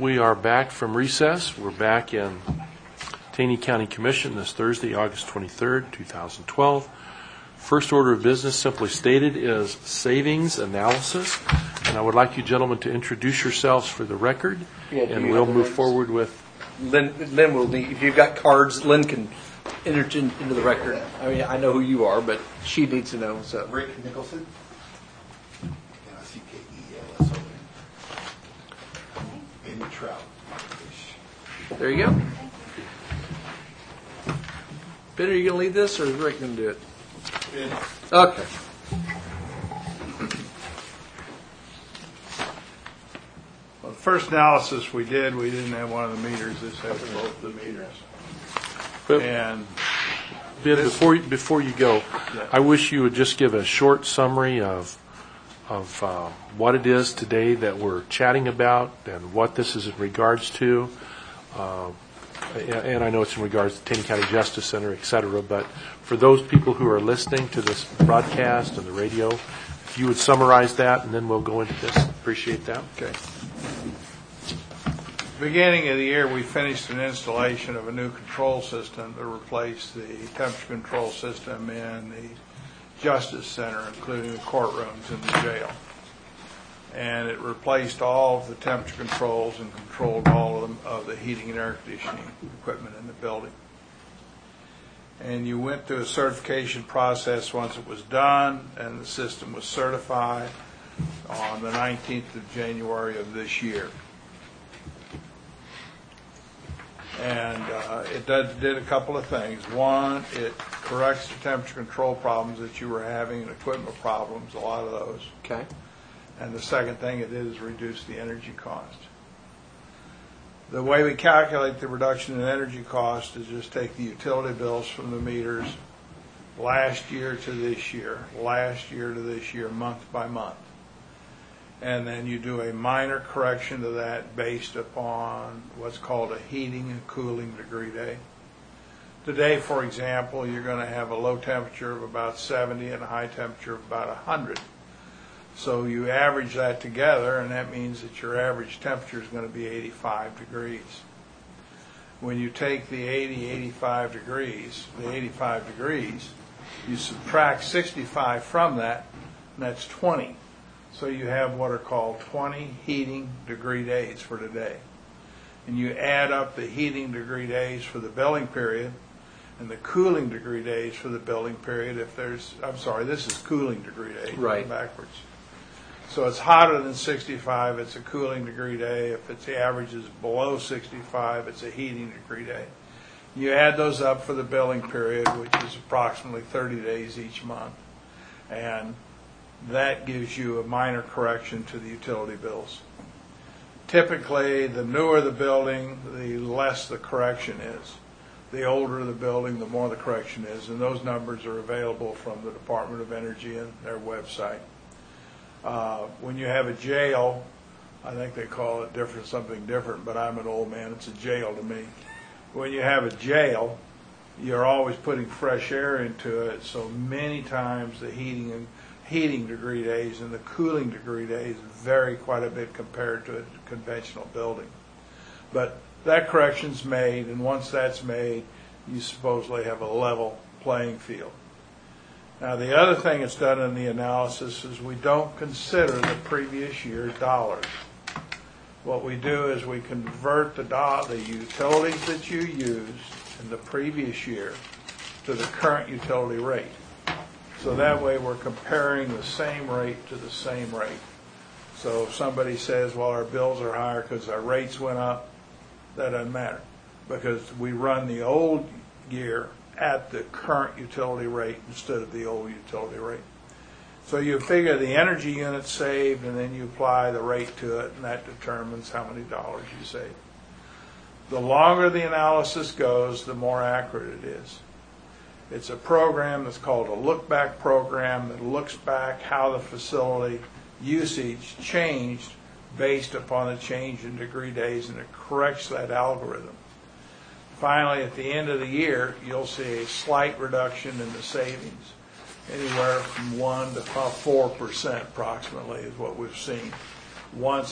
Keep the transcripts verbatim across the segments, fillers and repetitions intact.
We are back from recess. We're back in Taney County Commission this Thursday, August twenty-third, two thousand twelve. First order of business, simply stated, is savings analysis. And I would like you gentlemen to introduce yourselves for the record, Yeah, and we'll move forward with... Lynn, Lynn will need, if you've got cards, Lynn can enter in, into the record. I mean, I know who you are, but she needs to know. So, Rick Nicholson. N I C K E L S O N. Amy Trout. there you go. Ben, are you going to lead this, or is Rick going to do it? Yeah. Okay. Well, the first analysis we did, we didn't have one of the meters. This has both the meters. But, And Ben, before, before you go, Yeah. I wish you would just give a short summary of of uh, what it is today that we're chatting about and what this is in regards to. Uh, and I know it's in regards to Taney County Justice Center, et cetera, but for those people who are listening to this broadcast and the radio, if you would summarize that, and then we'll go into this. Appreciate that. Okay. Beginning of the year, we finished an installation of a new control system to replace the temperature control system in the Justice Center, including the courtrooms and the jail. And it replaced all of the temperature controls and controlled all of, them, of the heating and air conditioning equipment in the building. And you went through a certification process once it was done, and the system was certified on the nineteenth of January of this year. And uh, it did, did a couple of things. One, it corrects the temperature control problems that you were having and equipment problems, a lot of those. Okay. And the second thing it did is reduce the energy cost. The way we calculate the reduction in energy cost is just take the utility bills from the meters last year to this year, last year to this year, month by month. And then you do a minor correction to that based upon what's called a heating and cooling degree day. Today, for example, you're going to have a low temperature of about seventy and a high temperature of about one hundred. So you average that together, and that means that your average temperature is going to be eighty-five degrees. When you take the eighty, eighty-five degrees, the eighty-five degrees, you subtract sixty-five from that, and that's twenty. So you have what are called twenty heating degree days for today. And you add up the heating degree days for the billing period and the cooling degree days for the billing period. If there's, I'm sorry, this is cooling degree days. Right. Backwards. So it's hotter than sixty-five, it's a cooling degree day. If it's the average is below sixty-five, it's a heating degree day. You add those up for the billing period, which is approximately thirty days each month. And that gives you a minor correction to the utility bills. Typically, the newer the building, the less the correction is. The older the building, the more the correction is. And those numbers are available from the Department of Energy and their website. Uh, when you have a jail, I think they call it different, something different, but I'm an old man. It's a jail to me. When you have a jail, you're always putting fresh air into it, so many times the heating and heating degree days and the cooling degree days vary quite a bit compared to a conventional building. But that correction's made, and once that's made, you supposedly have a level playing field. Now, the other thing that's done in the analysis is we don't consider the previous year's dollars. What we do is we convert the, do- the utilities that you used in the previous year to the current utility rate. So that way we're comparing the same rate to the same rate. So if somebody says, well, our bills are higher because our rates went up, that doesn't matter, because we run the old year at the current utility rate instead of the old utility rate. So you figure the energy unit saved, and then you apply the rate to it, and that determines how many dollars you save. The longer the analysis goes, the more accurate it is. It's a program that's called a look-back program that looks back how the facility usage changed based upon the change in degree days, and it corrects that algorithm. Finally, at the end of the year, you'll see a slight reduction in the savings, anywhere from one to four percent approximately is what we've seen, once it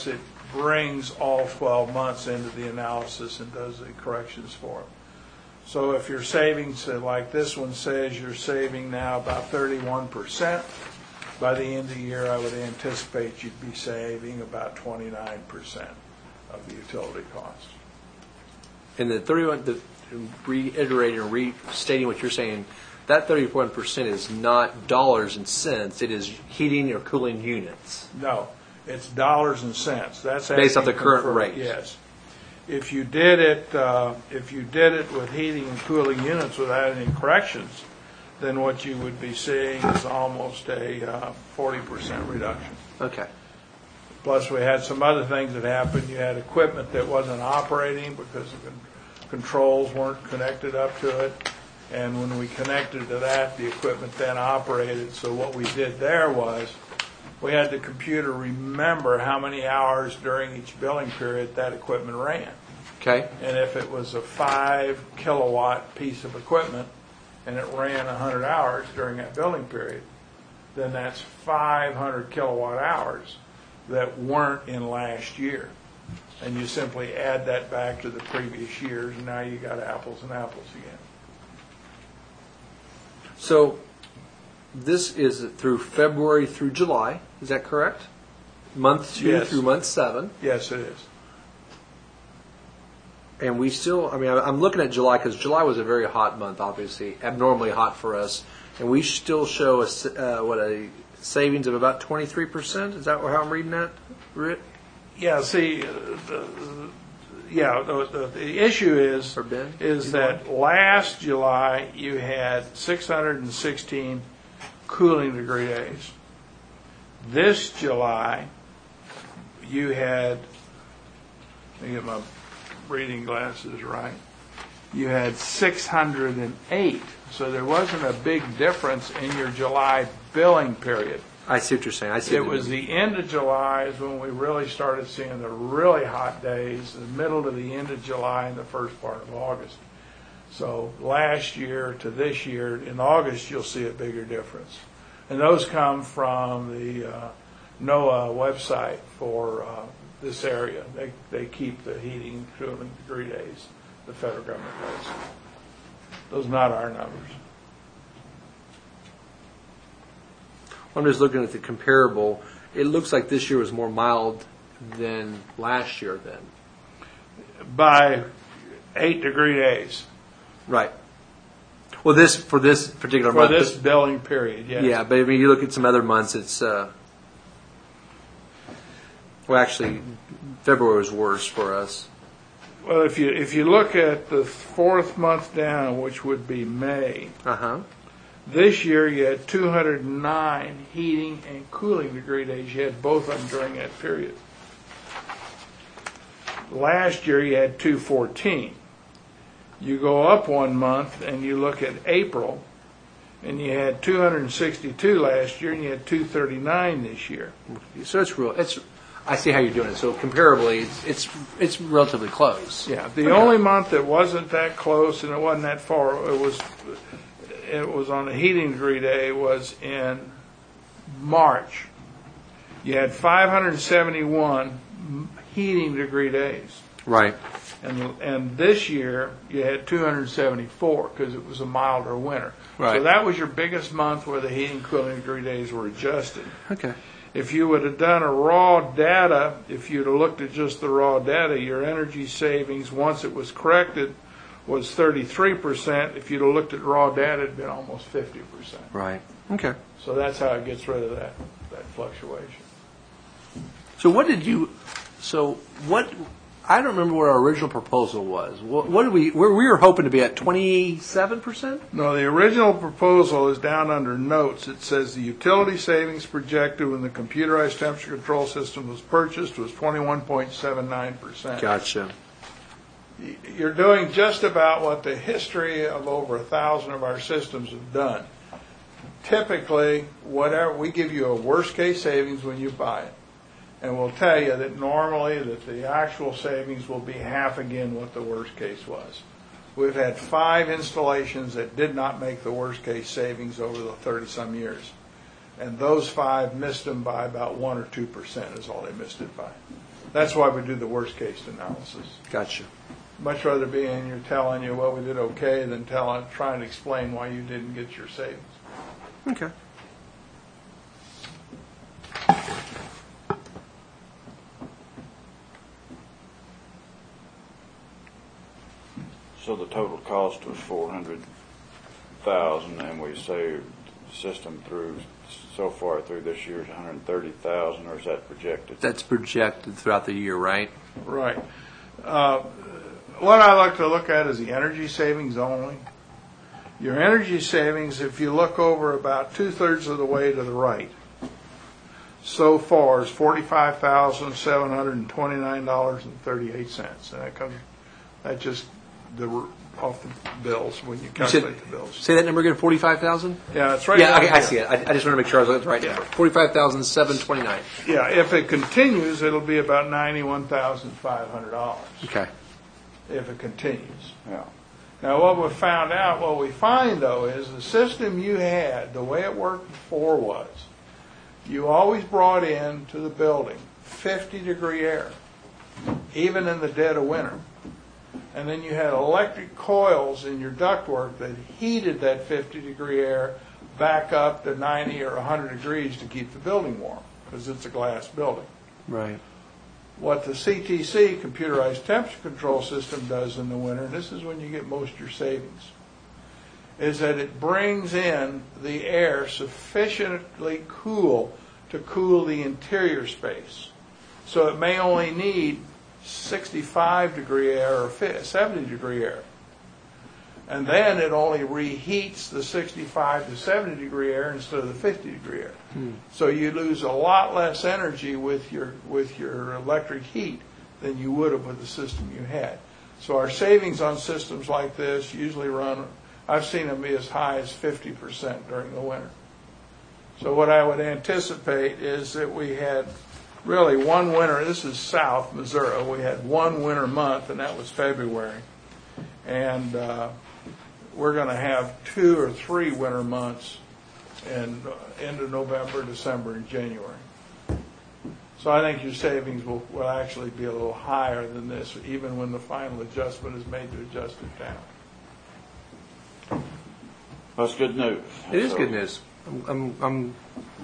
brings all twelve months into the analysis and does the corrections for them. So if your savings, uh, like this one says, you're saving now about thirty-one percent, by the end of the year, I would anticipate you'd be saving about twenty-nine percent of the utility costs. And the thirty-one, the reiterating or restating what you're saying, that thirty-one percent is not dollars and cents. It is heating or cooling units. No, it's dollars and cents. That's Based off the actually current confirmed. rate. Yes. If you did it, uh, if you did it with heating and cooling units without any corrections, then what you would be seeing is almost a uh, forty percent reduction. Okay. Plus, we had some other things that happened. You had equipment that wasn't operating because the con- controls weren't connected up to it. And when we connected to that, the equipment then operated. So what we did there was we had the computer remember how many hours during each billing period that equipment ran. Okay. And if it was a five kilowatt piece of equipment and it ran one hundred hours during that billing period, then that's five hundred kilowatt hours that weren't in last year. And you simply add that back to the previous years, and now you got apples and apples again. So this is through February through July. Is that correct? Month two Yes. through month seven. Yes, it is. And we still, I mean, I'm looking at July because July was a very hot month, obviously, abnormally hot for us. And we still show a, s- uh, what, a savings of about twenty-three percent? Is that how I'm reading that, Rit? Yeah, see, uh, the, yeah, the, the, the issue is, Or Ben? is You that last July you had six hundred sixteen cooling degree days. This July you had, let me get my reading glasses right, you had six hundred eight. So there wasn't a big difference in your July billing period. I see what you're saying. I see. It what you was mean. the end of July is when we really started seeing the really hot days, the middle to the end of July and the first part of August. So last year to this year, in August, you'll see a bigger difference. And those come from the uh, NOAA website for uh, this area. They, they keep the heating and cooling degree days, the federal government does. Those are not our numbers. I'm just looking at the comparable. It looks like this year was more mild than last year then. By eight degree days Right. Well, this, for this particular for month. this billing period, yes. Yeah, but I mean, you look at some other months, it's, uh, well, actually, February was worse for us. Well, if you if you look at the fourth month down, which would be May, Uh-huh. this year you had two hundred nine heating and cooling degree days. You had both of them during that period. Last year you had two fourteen. You go up one month and you look at April, and you had two hundred sixty-two last year, and you had two thirty-nine this year. So it's real, it's, I see how you're doing it. So comparably, it's, it's, it's relatively close. Yeah, the only month that wasn't that close and it wasn't that far, it was it was on a heating degree day, was in March. You had five hundred seventy-one heating degree days. Right. And and this year you had two hundred seventy-four because it was a milder winter. Right. So that was your biggest month where the heating cooling degree days were adjusted. Okay. If you would have done a raw data, if you'd have looked at just the raw data, your energy savings, once it was corrected, was thirty-three percent. If you'd have looked at raw data, it'd been almost fifty percent. Right. Okay. So that's how it gets rid of that, that fluctuation. So what did you, so what, I don't remember what our original proposal was. What, what did we, where we were hoping to be at twenty-seven percent? No, the original proposal is down under notes. It says the utility savings projected when the computerized temperature control system was purchased was twenty-one point seven nine percent. Gotcha. You're doing just about what the history of over a thousand of our systems have done. Typically, whatever, we give you a worst case savings when you buy it. And we'll tell you that normally that the actual savings will be half again what the worst case was. We've had five installations that did not make the worst case savings over the thirty some years. And those five missed them by about one or two percent is all they missed it by. That's why we do the worst-case analysis. Gotcha. Much rather be in here telling you, well, we did okay, than telling, trying to explain why you didn't get your savings. Okay. So the total cost was four hundred thousand, and we saved the system through, so far through this year is one hundred thirty thousand, or is that projected? That's projected throughout the year, right? Right. Uh, what I like to look at is the energy savings only. Your energy savings, if you look over about two-thirds of the way to the right, so far is forty-five thousand seven hundred twenty-nine dollars and thirty-eight cents. And that comes, that just the off the bills when you You said, calculate the bills. say that number again, forty-five thousand? Yeah, it's right Yeah, down okay, I here. see it. I, I just want to make sure I was looking at the right Yeah. number. forty-five thousand seven hundred twenty-nine. Yeah, if it continues, it'll be about ninety-one thousand five hundred dollars Okay. if it continues. Yeah. Now, what we found out, what we find though, is the system you had, the way it worked before was, you always brought in to the building fifty degree air, even in the dead of winter. And then you had electric coils in your ductwork that heated that fifty degree air back up to ninety or one hundred degrees to keep the building warm, because it's a glass building. Right. What the C T C, computerized temperature control system, does in the winter, and this is when you get most of your savings, is that it brings in the air sufficiently cool to cool the interior space. So it may only need sixty-five degree air or seventy degree air. And then it only reheats the sixty-five to seventy degree air instead of the fifty degree air. Hmm. So you lose a lot less energy with your with your electric heat than you would have with the system you had. So our savings on systems like this usually run, I've seen them be as high as fifty percent during the winter. So what I would anticipate is that we had really one winter, this is South Missouri, we had one winter month, and that was February. And uh, we're going to have two or three winter months in uh, end of November, December, and January. So I think your savings will, will actually be a little higher than this, even when the final adjustment is made to adjust it down. That's good news. It is So- good news. I'm, I'm, I'm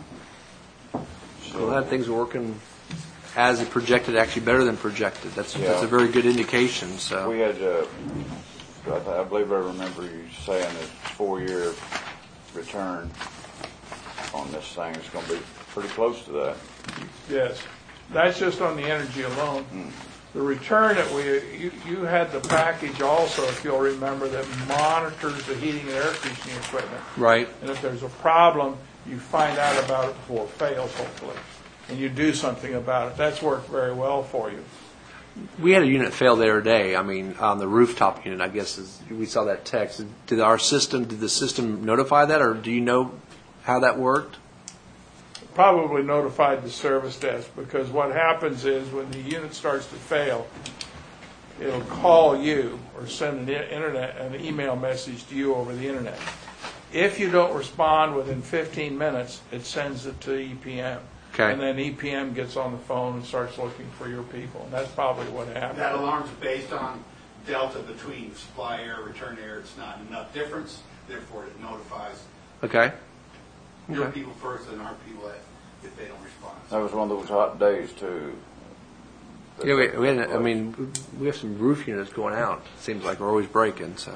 so- glad things are working as projected, actually better than projected. That's Yeah. that's a very good indication. So We had, uh, I th- I believe I remember you saying that four-year return on this thing is going to be pretty close to that. Yes, that's just on the energy alone. Mm. The return that we, you, you had the package also, if you'll remember, that monitors the heating and air conditioning equipment. right. And if there's a problem, you find out about it before it fails, hopefully, and you do something about it. That's worked very well for you. We had a unit fail the other day. I mean, on the rooftop unit, I guess is, we saw that text. Did our system? Did the system notify that, or do you know how that worked? Probably notified the service desk, because what happens is when the unit starts to fail, it'll call you or send an i- internet an email message to you over the internet. If you don't respond within fifteen minutes, it sends it to E P M. Okay. And then E P M gets on the phone and starts looking for your people. And that's probably what happened. That alarm's based on delta between supply air, return air. It's not enough difference, therefore it notifies Okay. your Okay. people first and our people if if they don't respond. That was one of those hot days, too. Yeah, we, we had, I mean, we have some roof units going out. It seems like we're always breaking. So.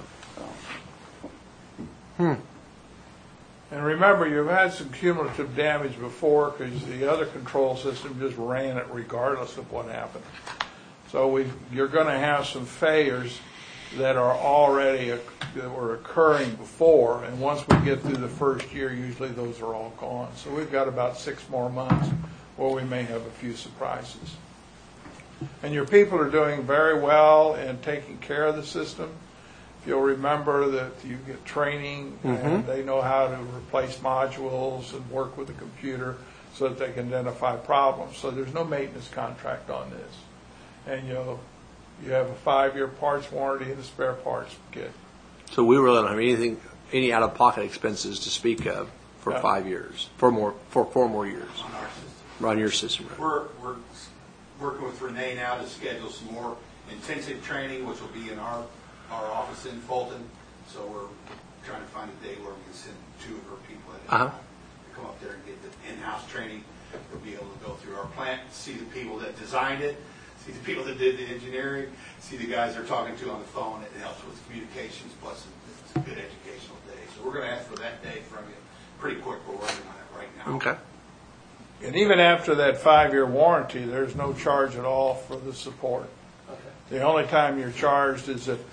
Hmm. And remember, you've had some cumulative damage before because the other control system just ran it regardless of what happened. So we, you're going to have some failures that are already that were occurring before, and once we get through the first year, usually those are all gone. So we've got about six more months where we may have a few surprises. And your people are doing very well in taking care of the system. If you'll remember that you get training and they know how to replace modules and work with the computer so that they can identify problems. So there's no maintenance contract on this. And you'll, you have a five-year parts warranty and a spare parts kit. So we really don't have anything, any out-of-pocket expenses to speak of for No. five years, four more, for four more years, On our system. on your system. Right? We're, we're working with Renee now to schedule some more intensive training, which will be in our, our office in Fulton. So we're trying to find a day where we can send two of our people at a Uh-huh. time to come up there and get the in-house training. We'll be able to go through our plant, see the people that designed it, see the people that did the engineering, see the guys they're talking to on the phone. It helps with communications, plus it's a good educational day. So we're going to ask for that day from you pretty quick. We're working on it right now. Okay. And even after that five-year warranty, there's no charge at all for the support. The only time you're charged is if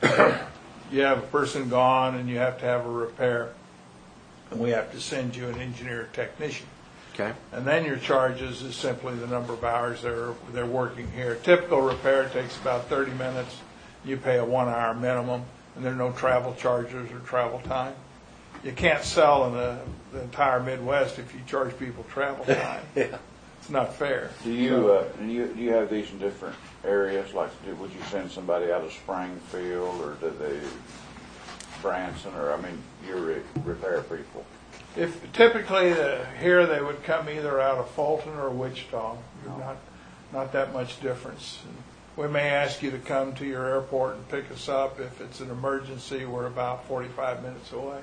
you have a person gone and you have to have a repair, and we have to send you an engineer or technician. Okay. And then your charges is simply the number of hours they're, they're working here. Typical repair takes about thirty minutes. You pay a one-hour minimum, and there are no travel charges or travel time. You can't sell in the, the entire Midwest if you charge people travel time. Yeah. It's not fair. Do you, uh, do you, do you have these in different areas? Like, do, would you send somebody out of Springfield, or do they, Branson, or, I mean, your re- repair people? If typically uh, here they would come either out of Fulton or Wichita. You're not, not that much difference. We may ask you to come to your airport and pick us up. If it's an emergency, we're about forty-five minutes away.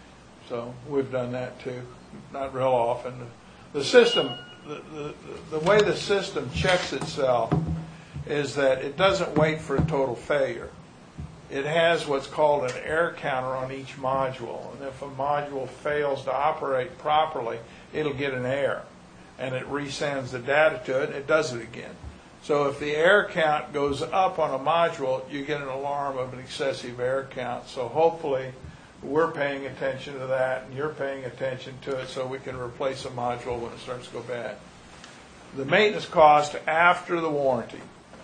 So we've done that too. Not real often. The system, the, the, the way the system checks itself is that it doesn't wait for a total failure. It has what's called an error counter on each module. And if a module fails to operate properly, it'll get an error. And it resends the data to it, and it does it again. So if the error count goes up on a module, you get an alarm of an excessive error count. So hopefully we're paying attention to that, and you're paying attention to it, so we can replace a module when it starts to go bad. The maintenance cost after the warranty.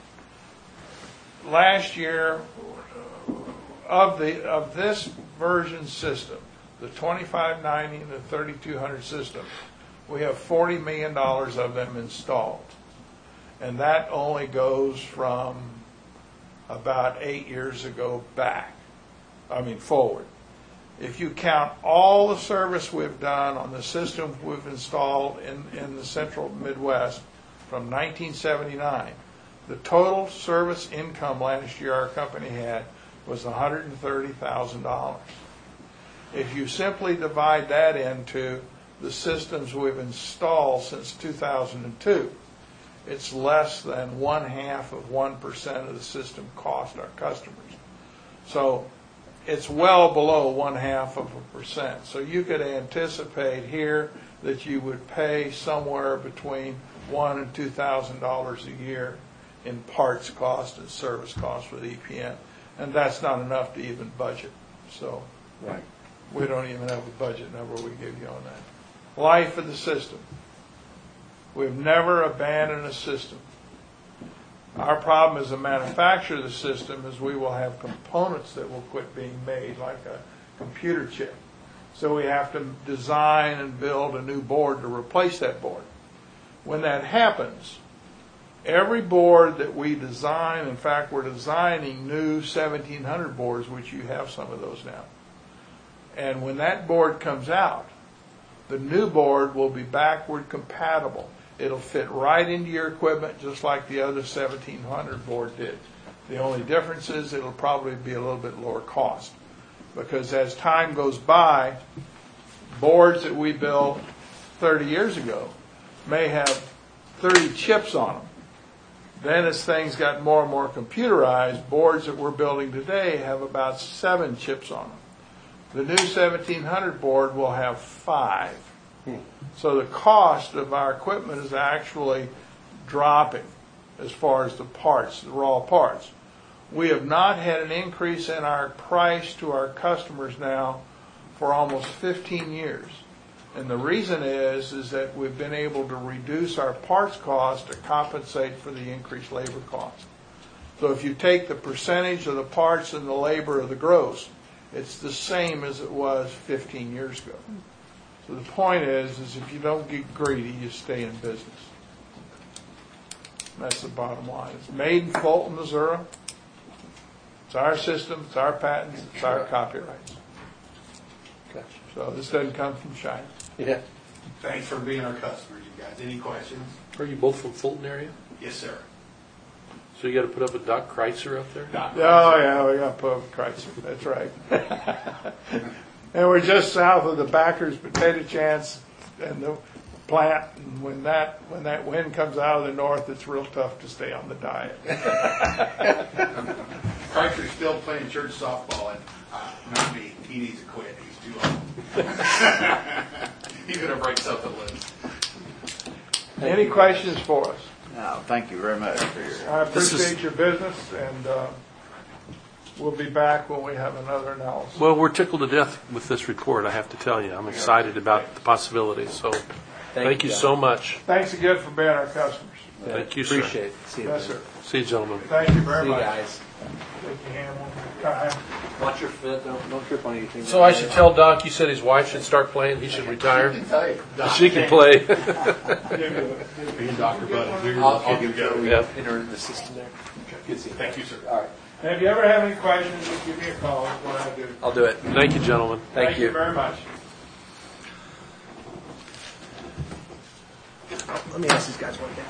Last year, of the of this version system, the twenty-five ninety and the thirty-two hundred system, we have forty million dollars of them installed. And that only goes from about eight years ago back, I mean forward. If you count all the service we've done on the system we've installed in, in the central Midwest from nineteen seventy-nine, the total service income last year our company had was one hundred thirty thousand dollars. If you simply divide that into the systems we've installed since two thousand two, it's less than one half of one percent of the system cost our customers. So it's well below one half of a percent. So you could anticipate here that you would pay somewhere between one and two thousand dollars a year in parts cost and service cost with E P N. And that's not enough to even budget. So Right. we don't even have a budget number we give you on that. Life of the system. We've never abandoned a system. Our problem as a manufacturer of the system is we will have components that will quit being made, like a computer chip. So we have to design and build a new board to replace that board. When that happens, every board that we design, in fact, we're designing new seventeen hundred boards, which you have some of those now. And when that board comes out, the new board will be backward compatible. It'll fit right into your equipment just like the other seventeen hundred board did. The only difference is it'll probably be a little bit lower cost. Because as time goes by, boards that we built thirty years ago may have thirty chips on them. Then as things got more and more computerized, boards that we're building today have about seven chips on them. The new seventeen hundred board will have five. So the cost of our equipment is actually dropping as far as the parts, the raw parts. We have not had an increase in our price to our customers now for almost fifteen years. And the reason is, is that we've been able to reduce our parts cost to compensate for the increased labor cost. So if you take the percentage of the parts and the labor of the gross, it's the same as it was fifteen years ago. So the point is, is if you don't get greedy, you stay in business. That's the bottom line. It's made in Fulton, Missouri. It's our system, it's our patents, it's our copyrights. Okay. So this doesn't come from China. Yeah. Thanks for being our customers, you guys. Any questions? Are you both from Fulton area? Yes, sir. So you got to put up a Doc Kreitzer up there? Doc Oh, Kreitzer. yeah, we got to put up a Kreitzer, that's right. And we're just south of the Backers Potato Chance and the plant, and when that, when that wind comes out of the north, it's real tough to stay on the diet. Kreitzer's still playing church softball, and uh, not me. He needs to quit. He's too old. He's going to break something loose. Any questions for us? No, thank you very much for your. I This is- appreciate your business, and uh, we'll be back when we have another analysis. Well, we're tickled to death with this report, I have to tell you. I'm excited about the possibilities, so thank you John. so much. Thanks again for being our customers. Thank you, sir. Appreciate it. See you, Yes, man. sir. See you, gentlemen. Thank you very See you much. guys. Thank you, Ham, one more time. Watch your foot. Don't, don't trip on anything. So I should tell Doc, you said his wife should start playing, he should retire? She can play. Give you a- give you- Me and Doctor Buddy. I'll, I'll give go. you Yeah. enter the system there. Good to see you. Thank you, sir. All right. And if you ever have any questions, just give me a call. That's what I do. I'll do it. Thank you, gentlemen. Thank you. very much. Let me ask these guys one thing.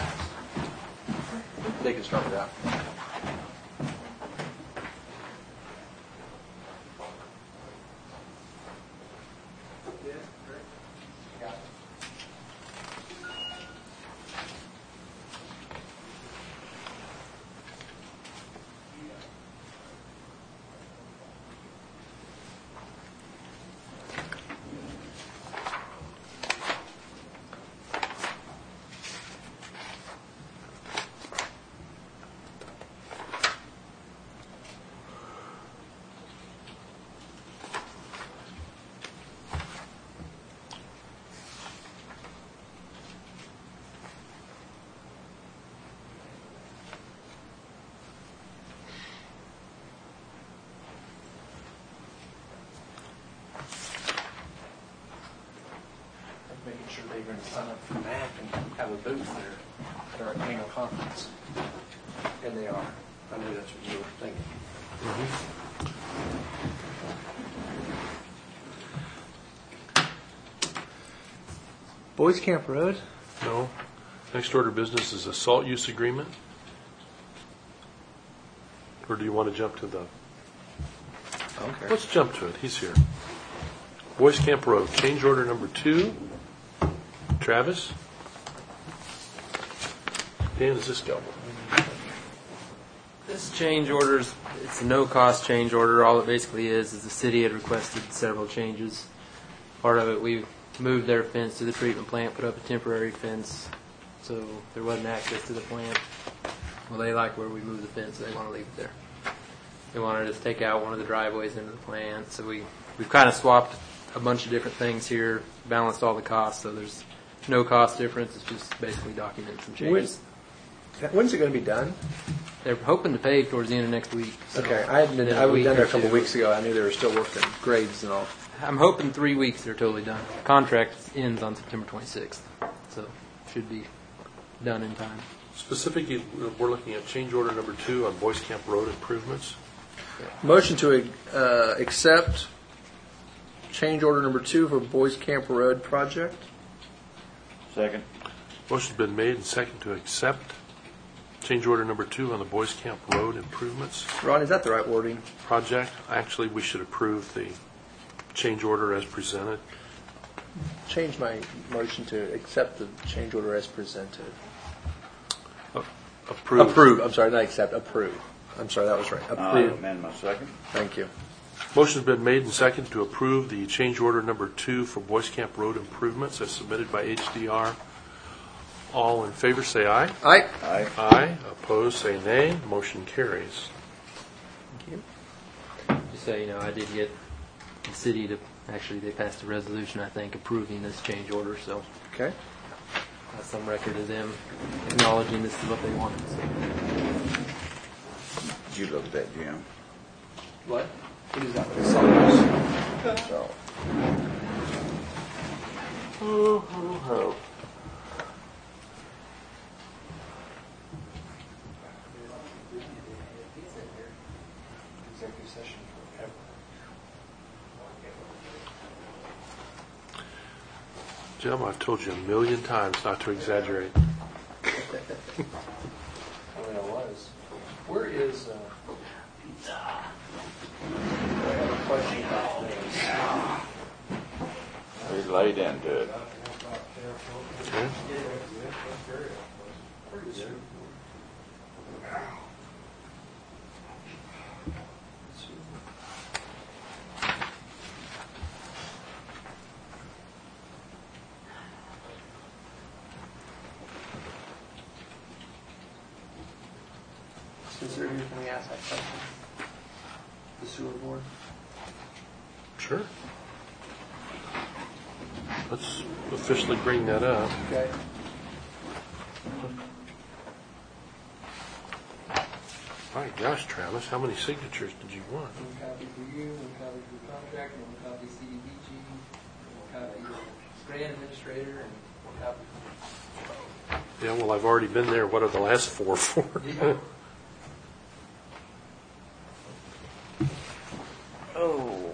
They can start it out. Making sure they're going to sign up for M A C and have a booth there at our annual conference. And they are. I knew that's what you were thinking. Boys Camp Road? No. Next order of business is a salt use agreement. Or do you want to jump to the, Okay. let's jump to it, he's here. Boys Camp Road, change order number two. Travis? Dan, is this go? This change orders, it's a no-cost change order. All it basically is, is the city had requested several changes. Part of it, we moved their fence to the treatment plant, put up a temporary fence, so there wasn't access to the plant. Well, they like where we moved the fence, so they want to leave it there. They wanted us to take out one of the driveways into the plant, so we, we've kind of swapped a bunch of different things here, balanced all the costs, so there's no cost difference. It's just basically documenting some changes. When's it going to be done? They're hoping to pave towards the end of next week. so Okay, I hadn't been, in I was week down there or a couple two. weeks ago. I knew they were still working grades and all. I'm hoping three weeks they're totally done. Contract ends on September twenty-sixth, so should be done in time. Specifically, we're looking at change order number two on Boys Camp Road improvements. Motion to uh, accept change order number two for Boys Camp Road project. Second. Motion's been made and second to accept change order number two on the Boys Camp Road improvements Ron, is that the right wording? project. Actually, we should approve the change order as presented. Change my motion to accept the change order as presented. Approve. Approve. I'm sorry, not accept. Approve. I'm sorry, that was right. I'll Approve. amend my second. Thank you. Motion's been made and second to approve the change order number two for Boys Camp Road improvements as submitted by H D R. All in favor, say aye. Aye. Aye. Aye. Opposed, say nay. Motion carries. Thank you. Just so you know, I did get the city to, actually, they passed a resolution, I think, approving this change order, so Okay. that's some record of them acknowledging this is what they wanted. So. Did you look at that, Jim? What? What is that? So. Oh, oh, oh. Executive session forever. Jim, I've told you a million times not to exaggerate. I mean, I was. Where is, uh? I have a question about this. We laid into it. Okay. Since they're here, can we ask that question? The sewer board? Sure. Let's officially bring that up. Okay. My gosh, Travis, how many signatures did you want? One copy for you, one copy for the contractor, one copy C D B G, one copy for grant administrator, and one copy. Yeah, well, I've already been there. What are the last four for? Yeah. Oh.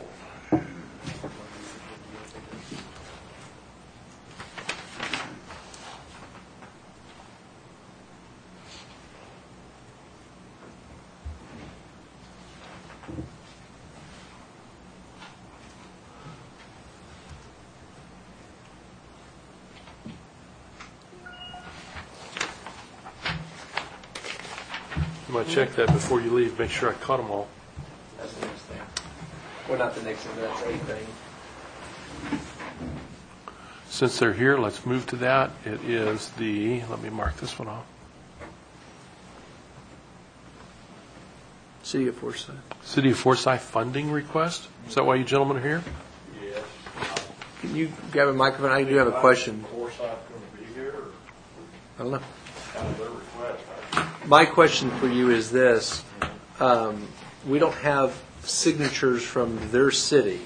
You might check that before you leave. Make sure I caught them all. That's the next thing. Well, not the next thing, but that's a thing. Since they're here, let's move to that. It is the, let me mark this one off. City of Forsyth. City of Forsyth funding request. Is that why you gentlemen are here? Yes. Can you grab a microphone? I do have a question. Forsyth going to be here, or I don't know. kind of their request? My question for you is this. Um, we don't have signatures from their city.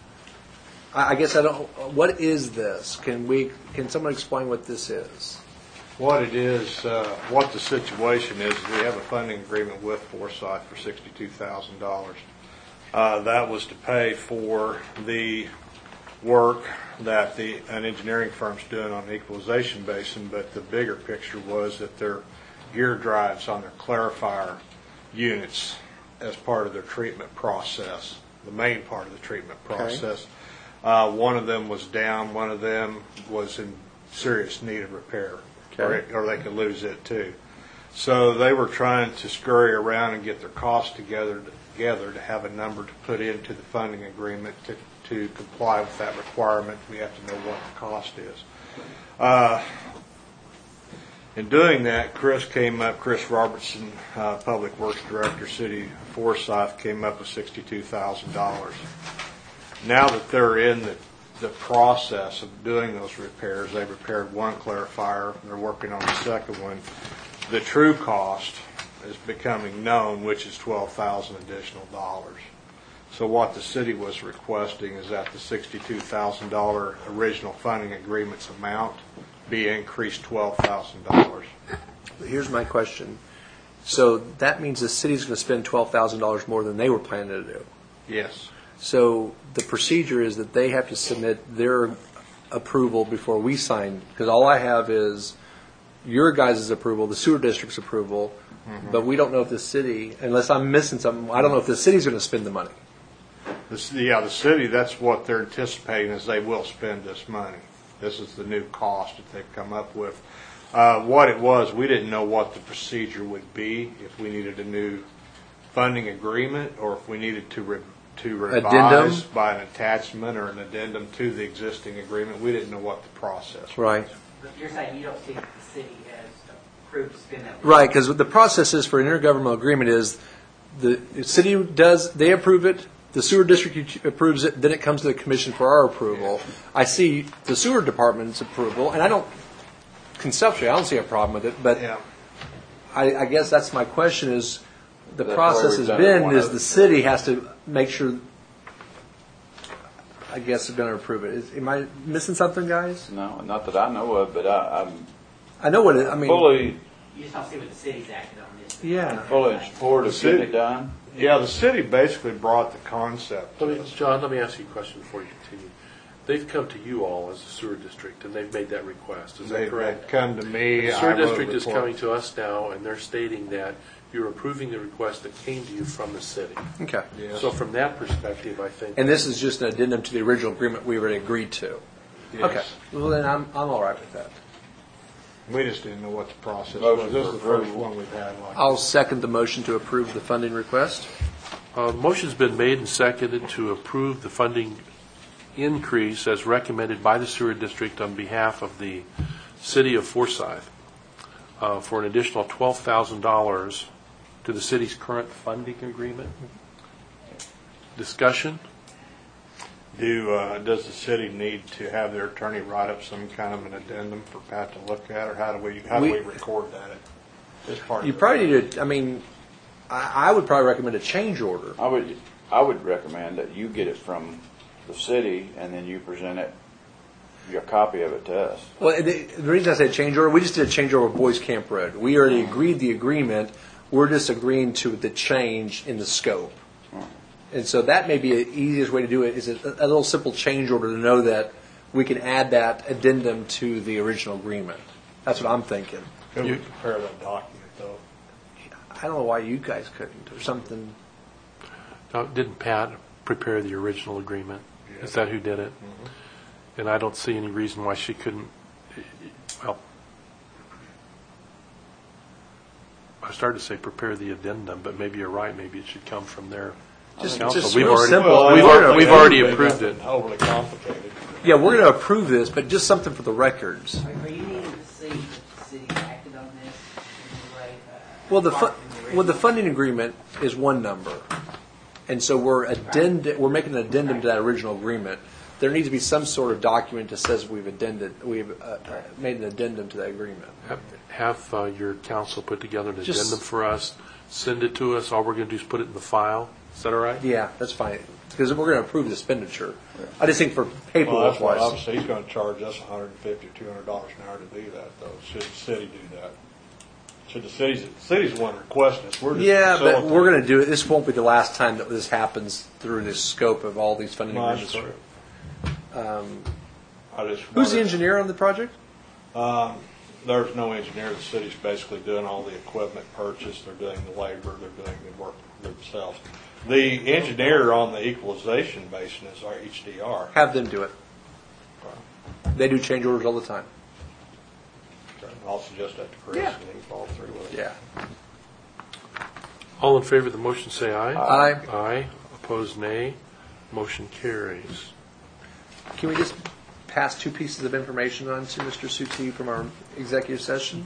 I, I guess I don't, what is this? Can we, can someone explain what this is? What it is, uh, what the situation is, we have a funding agreement with Forsyth for sixty-two thousand dollars. Uh, that was to pay for the work that the, an engineering firm's doing on the equalization basin, but the bigger picture was that their gear drives on their clarifier units as part of their treatment process, the main part of the treatment process. Uh, one of them was down, one of them was in serious need of repair, or, Okay. it, or they could lose it too. So they were trying to scurry around and get their costs together, together to have a number to put into the funding agreement to, to comply with that requirement. We have to know what the cost is. Uh, In doing that, Chris came up, Chris Robertson, uh, Public Works Director, City of Forsyth, came up with sixty-two thousand dollars. Now that they're in the, the process of doing those repairs, they've repaired one clarifier, and they're working on the second one. The true cost is becoming known, which is twelve thousand dollars additional dollars. So what the city was requesting is that the sixty-two thousand dollars original funding agreement's amount be increased twelve thousand dollars. Here's my question. So that means the city's going to spend twelve thousand dollars more than they were planning to do. Yes. So the procedure is that they have to submit their approval before we sign, because all I have is your guys' approval, the sewer district's approval, but we don't know if the city, unless I'm missing something, I don't know if the city's going to spend the money. The c- Yeah, the city, that's what they're anticipating, is they will spend this money. This is the new cost that they've come up with. Uh, What it was, we didn't know what the procedure would be, if we needed a new funding agreement, or if we needed to re- to revise Addendum? by an attachment or an addendum to the existing agreement. We didn't know what the process was. Right. But you're saying you don't think the city has approved to spend that? Right, because the process is for an intergovernmental agreement is the city does, they approve it, the sewer district approves it, then it comes to the commission for our approval. I see the sewer department's approval, and I don't, conceptually, I don't see a problem with it, but Yeah. I, I guess that's my question is, the That's process why we've has done it been, one is other- the city has to make sure, I guess they're going to approve it. Is- Am I missing something, guys? No, not that I know of, but I, I'm I know what it, I mean. fully, You just don't see what the city's acted on this. Yeah. fully in support of The getting city- it done. Yeah, the city basically brought the concept. Let me, John, let me ask you a question before you continue. They've come to you all as a sewer district, and they've made that request. Is They- that correct? They've come to me. The I sewer wrote a district is report. coming to us now, and they're stating that you're approving the request that came to you from the city. Okay. Yes. So from that perspective, I think. And this is just an addendum to the original agreement we already agreed to? Yes. Okay. Well, then I'm, I'm all right with that. We just didn't know what the process Motion was. This is the for first approval. one we've had like I'll this. second the motion to approve the funding request. Uh, Motion's been made and seconded to approve the funding increase as recommended by the sewer district on behalf of the city of Forsyth uh, for an additional twelve thousand dollars to the city's current funding agreement. Discussion? Do, uh, does the city need to have their attorney write up some kind of an addendum for Pat to look at, or how do we, how do We- we record that as part of You the- probably need to, I mean, I, I would probably recommend a change order. I would, I would recommend that you get it from the city and then you present it, your copy of it to us. Well, the, the reason I say change order, we just did a change order with Boys Camp Road. We already agreed the agreement. We're just agreeing to the change in the scope. And so that may be the easiest way to do it, is a, a little simple change order to know that we can add that addendum to the original agreement. That's what I'm thinking. Could we prepare that document, though? I don't know why you guys couldn't, or something. Now, didn't Pat prepare the original agreement? Is that who did it? And I don't see any reason why she couldn't, well, I started to say prepare the addendum, but maybe you're right, maybe it should come from their Just, council. just We've real already- simple. Well, I We've don't already, think we've already anything approved it. nothing Overly complicated. Yeah, we're going to approve this, but just something for the records. Are are you needing to see if the city acted on this in any way? uh, Well, the fu- apart from the well, the original? funding agreement is one number, and so we're addend- we're making an addendum to that original agreement. There needs to be some sort of document that says we've addended, we've uh, uh, made an addendum to that agreement. Have- Have uh, your council put together an Just- addendum for us, send it to us, all we're going to do is put it in the file. Is that all right? Yeah, that's fine, because we're going to approve the expenditure. I just think for Well, paperwork that's what, wise. obviously, he's gonna charge us a hundred and fifty or two hundred dollars an hour to do that, though. Should the city do that? Should the city's, the city's the one requesting this, we're just Yeah, but we're facilitating. going to do it. This won't be the last time that this happens through this scope of all these funding No, that's agreements. true. Um, I just Who's the wondered- engineer on the project? Um, there's no engineer, the city's basically doing all the equipment purchase, they're doing the labor, they're doing the work themselves. The engineer on the equalization basin is our H D R. Have them do it. They do change orders all the time. I'll suggest that to Chris, Yeah. and he can follow through with it. Yeah. All in favor of the motion, say aye. Aye. Aye. Opposed, nay. Motion carries. Can we just pass two pieces of information on to Mister Suti from our executive session?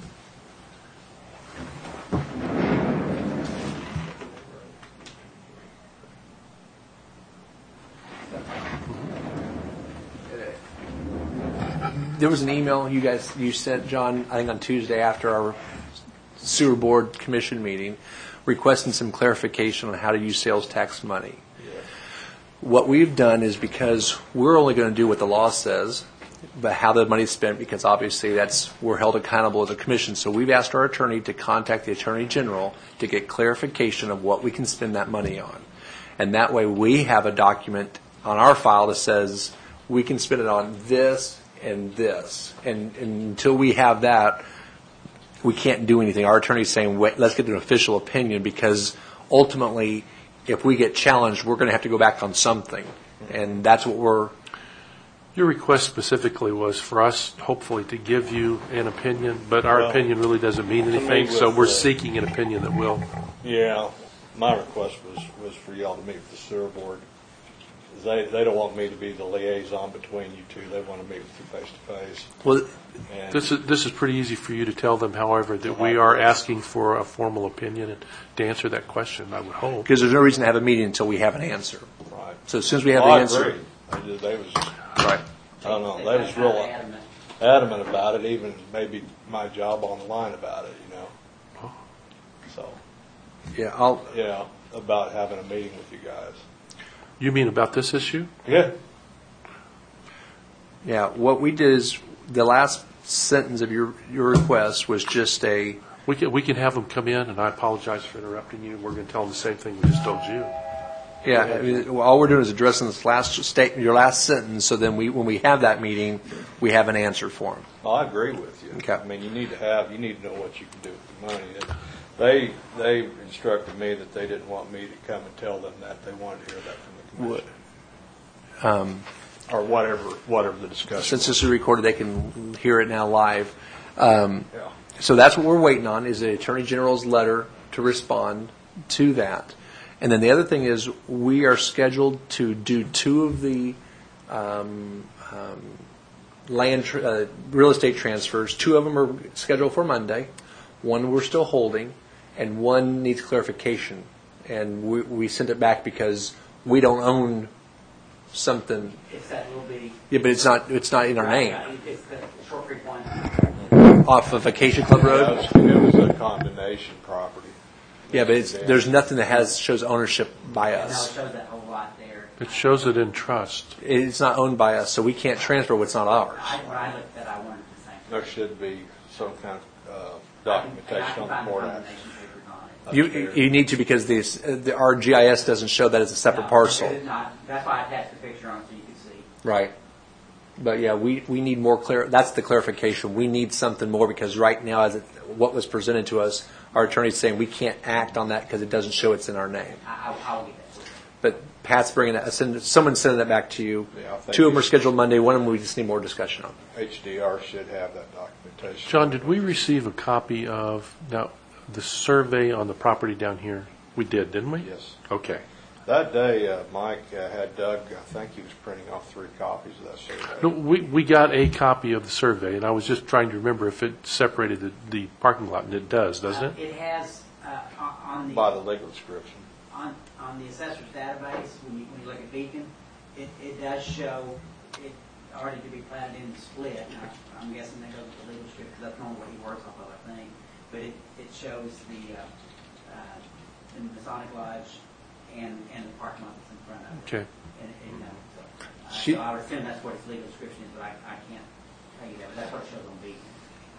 There was an email you guys, you sent, John, I think on Tuesday after our sewer board commission meeting, requesting some clarification on how to use sales tax money. What we've done is, because we're only going to do what the law says, but how the money's spent, because obviously that's, we're held accountable as a commission. So we've asked our attorney to contact the Attorney General to get clarification of what we can spend that money on. And that way we have a document on our file that says we can spend it on this and this. And, and until we have that, we can't do anything. Our attorney's saying, wait, let's get an official opinion, because ultimately, if we get challenged, we're going to have to go back on something. And that's what we're, Your request specifically was for us, hopefully, to give you an opinion, but our Well, opinion really doesn't mean to meet anything, so with we're the- seeking an opinion that will. Yeah, my request was, was for y'all to meet with the sewer board. They, they don't want me to be the liaison between you two, they want to meet with you face to face. well, And This is, this is pretty easy for you to tell them, however, that we are asking for a formal opinion and to answer that question, I would hope. because there's no reason to have a meeting until we have an answer. Right. So as soon as we have Well, the I answer. agree. They just- They was, Right. I don't know, They they got was real kinda adamant. adamant about it, even maybe my job on the line about it, you know? So, Yeah, I'll, yeah, about having a meeting with you guys. You mean about this issue? Yeah. yeah, what we did is, the last sentence of your, your request was just a, We can, we can have them come in, and I apologize for interrupting you. We're going to tell them the same thing we just told you. Yeah, I mean, all we're doing is addressing this last state, your last sentence, so then we, when we have that meeting, we have an answer for them. Well, I agree with you. Okay. I mean, you need to have, you need to know what you can do with the money. And They, they instructed me that they didn't want me to come and tell them that. They wanted to hear that from the commission. Um, Or whatever, whatever the discussion Since was. this is recorded, they can hear it now live. Um, Yeah. So that's what we're waiting on, is the Attorney General's letter to respond to that. And then the other thing is, we are scheduled to do two of the um, um, land, tr- uh, real estate transfers. Two of them are scheduled for Monday. One we're still holding, and one needs clarification. And we, we sent it back because we don't own something. It's that little bitty. Yeah, but it's not, it's not in our name. Right, It's the Short Creek one. Off of Vacation Club Yeah, Road? It was it was a condemnation property. Yeah, but it's, there's nothing that has, shows ownership by No, it us. shows that whole lot there. It shows it in trust. It's not owned by us, so we can't transfer what's not ours. I, when I looked at, I wanted the same. There should be some kind of uh, I can documentation on the find court condemnation action. papers on it. You, you need to, because these, uh, the, our G I S doesn't show that it's a separate No, parcel. it is not. That's why I attached the picture on it so you can see. Right. But yeah, we, we need more clear, that's the clarification. We need something more, because right now, as it, what was presented to us, our attorney's saying we can't act on that because it doesn't show it's in our name. I, I, I'll get that for you. But Pat's bringing that, send- someone's sending that back to you. Yeah, I think Two of them are it's- scheduled Monday, one of them we just need more discussion on. H D R should have that documentation. John, did we receive a copy of, now, the survey on the property down here? We did, didn't we? Yes. Okay. That day, uh, Mike uh, had Doug, I think he was printing off three copies of that No, survey. we, we got a copy of the survey, and I was just trying to remember if it separated the, the parking lot, and it does, doesn't Uh, it? It has, uh, on on the. By the legal description. On, on the assessor's database, when you, when you look at Beacon, it, it does show it already to be platted in the split. Now, I'm guessing that goes with the legal script, because that's normally what he works off of, I think. But it, it shows the, uh, uh, the Masonic Lodge and, and the parking lot that's in front of it. Okay. And, and, you know, so, uh, She- so I would assume that's what its legal description is, but I, I can't tell you that, but that's what it shows on Beacon.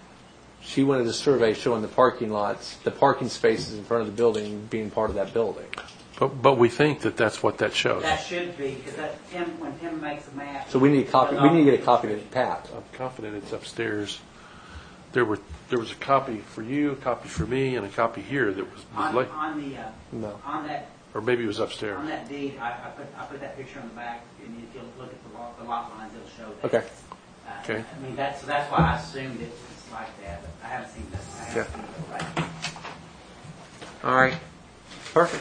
She wanted a survey showing the parking lots, the parking spaces in front of the building being part of that building. But, but we think that that's what that shows. That should be, because that, Tim, when Tim makes a map. So we need a copy, we need to get a copy of Pat. I'm confident it's upstairs. There were, there was a copy for you, a copy for me, and a copy here that was, was On, like, on the, uh, No. on that, or maybe it was upstairs. on that deed, I, I put, I put that picture on the back, and if you look at the lot, the lot lines, it'll show that. Okay. Uh, Okay. I mean, that's, so that's why I assumed it's like that, but I haven't seen that. I haven't Okay. seen it right. All right. Perfect.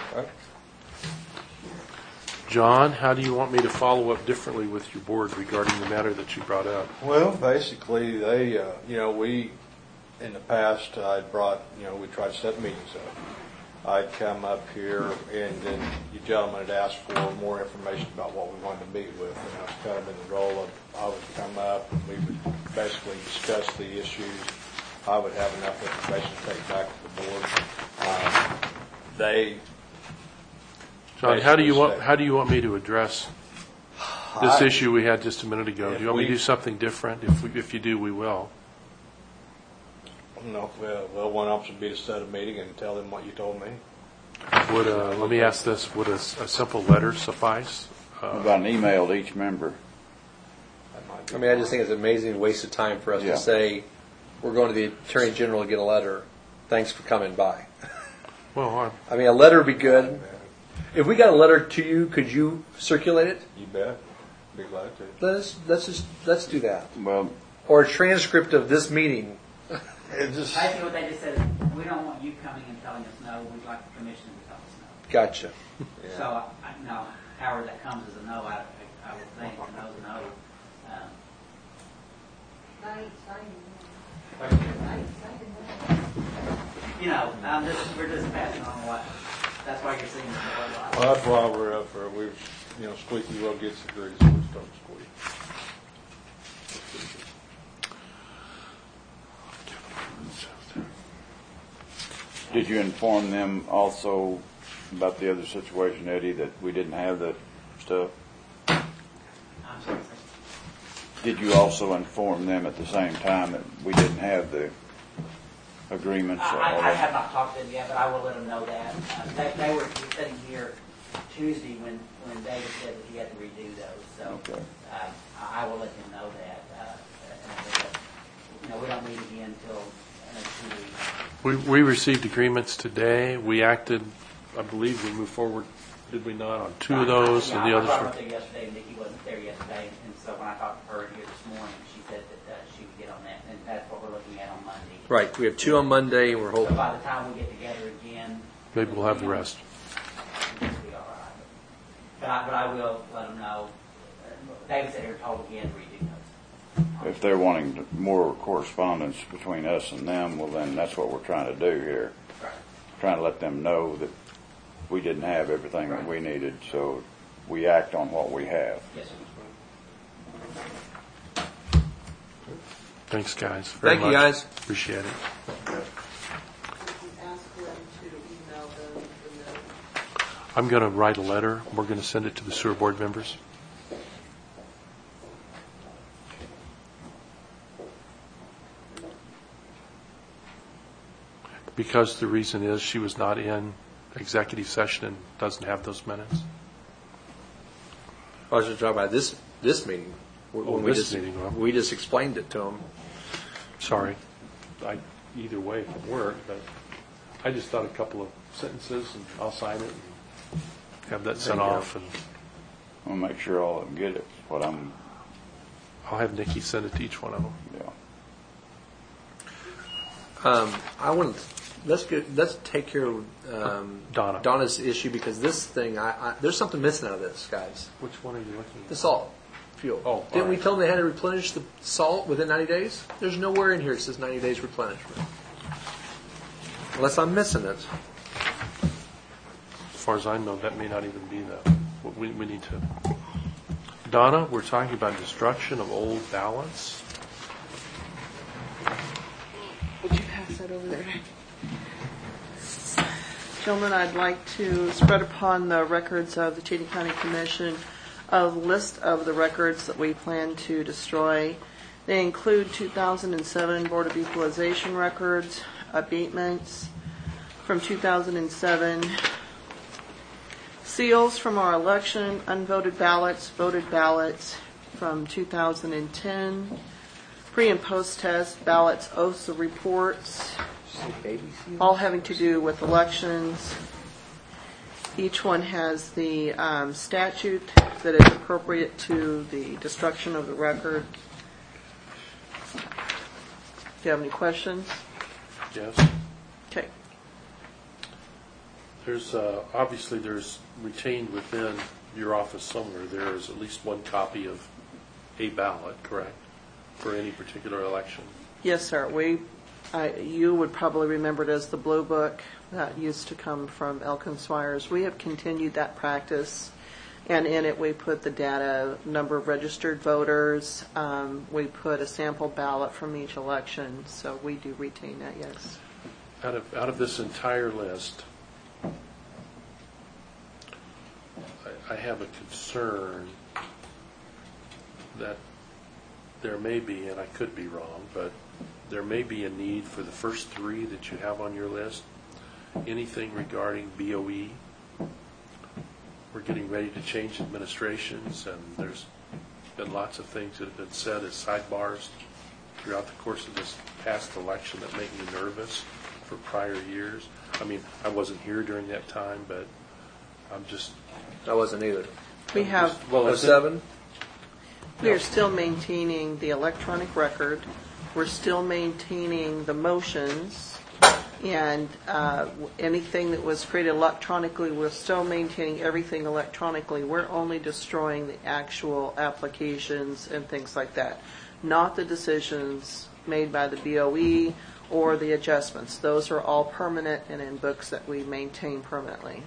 John, how do you want me to follow up differently with your board regarding the matter that you brought up? Well, basically, they, uh, you know, we, in the past, I'd brought, you know, we tried to set meetings up. I'd come up here, and then you gentlemen had asked for more information about what we wanted to meet with, and I was kind of in the role of, I would come up, and we would basically discuss the issues. I would have enough information to take back to the board. Um, They, John, how do you want, Basically, how do you want me to address this I- issue we had just a minute ago? Do If you want me to we- do something different? If, we- if you do, we will. no, well, well, one option would be to set a meeting and tell them what you told me. Would, uh, let me ask this, would a, s- a simple letter suffice? What Uh, about an email to each member? That might be I mean, I just think it's an amazing waste of time for us Yeah. to say, we're going to the Attorney General to get a letter. Thanks for coming by. Well, I- I mean, a letter would be good. If we got a letter to you, could you circulate it? You bet. Be glad to. Let's, let's just, let's do that. Well, Or a transcript of this meeting. It just, Basically, what they just said is, we don't want you coming and telling us no, we'd like the commission to tell us no. Gotcha. So, I, I- no, however that comes as a no, I, I would think a no's a no. Um, You know, I'm just, we're just passing on what, that's why you're seeing the whole well, lot. that's why we're up for, we've, you know, squeaky wheel gets the grease, we just don't squeak. did you inform them also about the other situation, Eddie, that we didn't have that stuff? I'm sorry. Did you also inform them at the same time that we didn't have the agreements? I, or all I I that? have not talked to them yet, but I will let them know that. Uh, They, they were sitting here Tuesday when, when David said that he had to redo those, so, Okay. uh, I I will let him know that, uh, and, uh, you know, we don't meet again until, uh, two weeks. We, we received agreements today. We acted, I believe we moved forward, did we not, on two of those, Yeah, and the I others talked were... about there yesterday, Nikki wasn't there yesterday, and so when I talked to her here this morning, she said that, uh, she would get on that, and that's what we're looking at on Monday. Right, we have two on Monday, and we're So hoping. by the time we get together again. Maybe we'll have the rest. It'll be all right. But I, but I will let them know. Uh, David said they're told again to redo those. If they're wanting to- more correspondence between us and them, well, then that's what we're trying to do here. Right. Trying to let them know that we didn't have everything that we needed, so we act on what we have. Yes, sir. Thanks, guys, very Thank you, much. guys. Appreciate it. Ask them to email them the note. I'm going to write a letter. We're going to send it to the sewer board members. Because the reason is she was not in executive session and doesn't have those minutes. I was just talking about this, this meeting. when Oh, we this just- meeting, well. We just explained it to them. Sorry. I, either way could work, but I just thought a couple of sentences and I'll sign it and have that sent There you go. off, and We'll make sure all of them get it, what I'm, I'll have Nikki send it to each one of them. yeah. Um, I want, let's get, let's take care of, um, Donna. Donna's issue, because this thing, I, I, there's something missing out of this, guys. Which one are you looking The at? salt fuel. Oh, all Didn't we right. tell them they had to replenish the salt within ninety days? There's nowhere in here it says ninety days replenishment. Unless I'm missing it. As far as I know, that may not even be the, what we, we need to. Donna, we're talking about destruction of old ballots. Would you pass that over there? Gentlemen, I'd like to spread upon the records of the Cheatham County Commission a list of the records that we plan to destroy. They include two thousand seven Board of Equalization records, abatements from two thousand seven, seals from our election, unvoted ballots, voted ballots from two thousand ten, pre- and post-test ballots, oaths of reports, all having to do with elections. Each one has the um, statute that is appropriate to the destruction of the record. Do you have any questions? Yes. Okay. There's, uh, obviously, there's retained within your office somewhere, there is at least one copy of a ballot, correct, for any particular election? Yes, sir. We, I, you would probably remember it as the Blue Book that used to come from Elkin Swires. We have continued that practice, and in it we put the data, number of registered voters. Um, we put a sample ballot from each election, so we do retain that. Yes. Out of, out of this entire list, I, I have a concern that there may be, and I could be wrong, but there may be a need for the first three that you have on your list, anything regarding B O E. We're getting ready to change administrations, and there's been lots of things that have been said as sidebars throughout the course of this past election that make me nervous for prior years. I mean, I wasn't here during that time, but I'm just... I wasn't either. We have. Well, Oh, is it- seven? We are still maintaining the electronic record. We're still maintaining the motions, and uh, anything that was created electronically, we're still maintaining everything electronically. We're only destroying the actual applications and things like that, not the decisions made by the B O E or the adjustments. Those are all permanent and in books that we maintain permanently.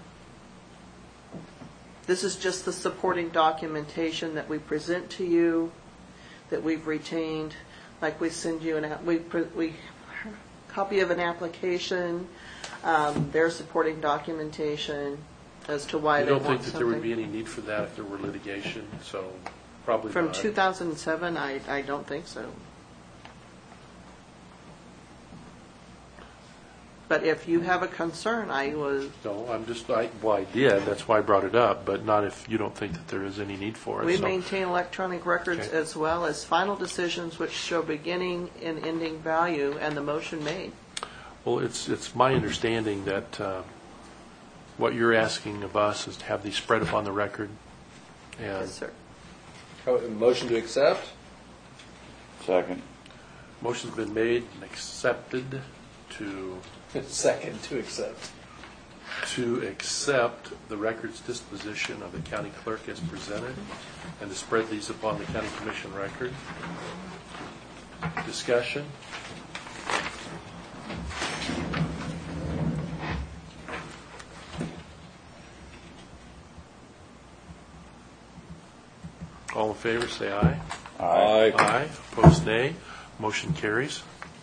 This is just the supporting documentation that we present to you, that we've retained. Like we send you an app, we pre- we copy of an application, um, their supporting documentation as to why I they don't want think that there would be something. any need for that if there were litigation, so probably From not. two thousand seven, I I don't think so. But if you have a concern, I was, No, I'm just, I, well, I did, that's why I brought it up, but not if you don't think that there is any need for it. we So- maintain electronic records Okay. as well as final decisions which show beginning and ending value and the motion made. Well, it's, it's my understanding that uh, what you're asking of us is to have these spread upon the record. And Yes, sir. Oh, a motion to accept? Second. motion's been made and accepted to, Second to accept. to accept the records disposition of the county clerk as presented and to spread these upon the county commission record. Discussion? All in favor, say aye. Aye. Aye. Opposed, nay. Motion carries.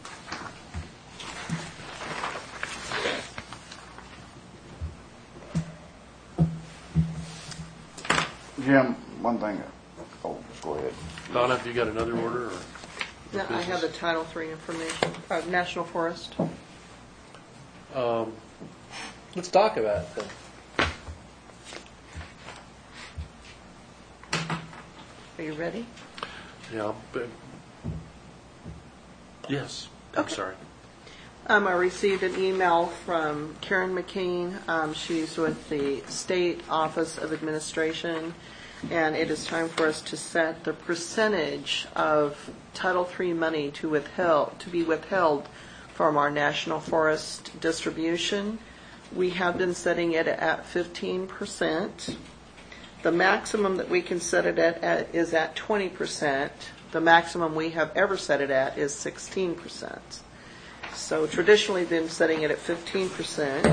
Jim, one thing, oh, go ahead. Donna, have you got another order, or? Yeah, I have the Title three information, uh, National Forest. Um, Let's talk about it then. Are you ready? yeah, but, yes, I'm Okay. sorry. Um, I received an email from Karen McKean. Um, she's with the State Office of Administration, and it is time for us to set the percentage of Title three money to withheld, to be withheld from our National Forest distribution. We have been setting it at fifteen percent. The maximum that we can set it at, at is at twenty percent. The maximum we have ever set it at is sixteen percent. So traditionally been setting it at fifteen percent.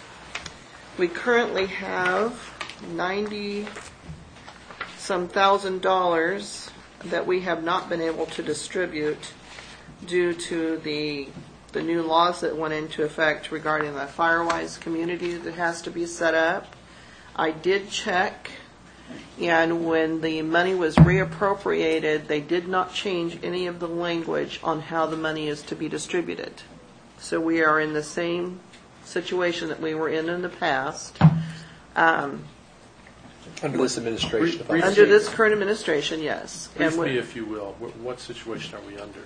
We currently have ninety some thousand dollars that we have not been able to distribute due to the the new laws that went into effect regarding the Firewise community that has to be set up. I did check, and when the money was reappropriated, they did not change any of the language on how the money is to be distributed. So we are in the same situation that we were in in the past. Um, Under this administration. Brief- Under this current administration, yes. Brief And me, we- if you will, what, what situation are we under?